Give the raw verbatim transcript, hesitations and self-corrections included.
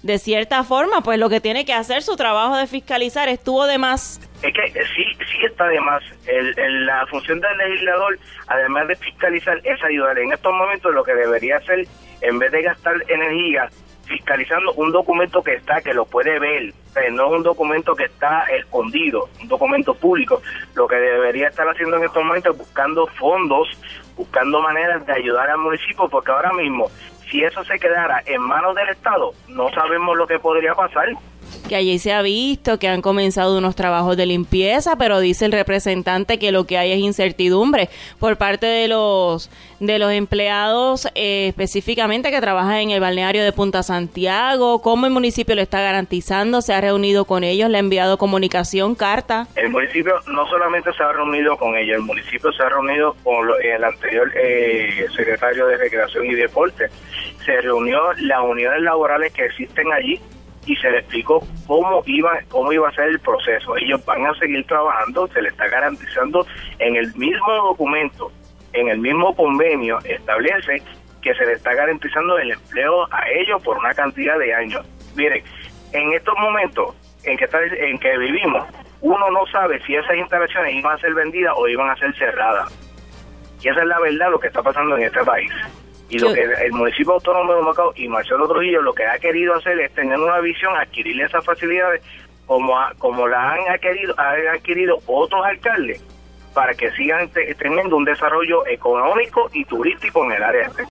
de cierta forma, pues lo que tiene que hacer su trabajo de fiscalizar estuvo de más. Es que sí, sí está de más. El, el, la función del legislador, además de fiscalizar, es ayudar. En estos momentos lo que debería hacer, en vez de gastar energía fiscalizando un documento que está, que lo puede ver, o sea, no es un documento que está escondido, un documento público, lo que debería estar haciendo en estos momentos es buscando fondos, buscando maneras de ayudar al municipio, porque ahora mismo, si eso se quedara en manos del Estado, no sabemos lo que podría pasar. Que allí se ha visto que han comenzado unos trabajos de limpieza, pero dice el representante que lo que hay es incertidumbre por parte de los de los empleados eh, específicamente que trabajan en el balneario de Punta Santiago. ¿Cómo el municipio lo está garantizando? ¿Se ha reunido con ellos? ¿Le ha enviado comunicación, carta? El municipio no solamente se ha reunido con ellos, el municipio se ha reunido con lo, el anterior eh, secretario de Recreación y Deporte. Se reunió las unidades laborales que existen allí y se le explicó cómo iba cómo iba a ser el proceso. Ellos van a seguir trabajando, se le está garantizando en el mismo documento, en el mismo convenio, establece que se le está garantizando el empleo a ellos por una cantidad de años. Miren, en estos momentos en que, está, en que vivimos, uno no sabe si esas instalaciones iban a ser vendidas o iban a ser cerradas. Y esa es la verdad lo que está pasando en este país. Y lo que el municipio autónomo de Humacao y Marcelo Trujillo lo que ha querido hacer es tener una visión, adquirir esas facilidades como a, como la han adquirido, han adquirido otros alcaldes para que sigan te, teniendo un desarrollo económico y turístico en el área.